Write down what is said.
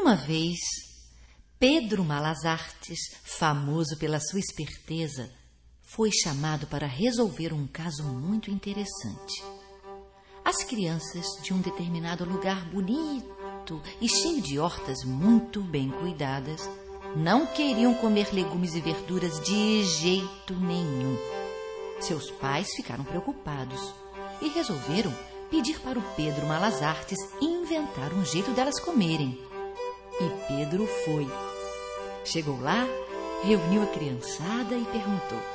Uma vez, Pedro Malas Artes, famoso pela sua esperteza, foi chamado para resolver um caso muito interessante. As crianças de um determinado lugar bonito e cheio de hortas muito bem cuidadas não queriam comer legumes e verduras de jeito nenhum. Seus pais ficaram preocupados e resolveram pedir para o Pedro Malas Artes inventar um jeito delas comerem. E Pedro foi. Chegou lá, reuniu a criançada e perguntou: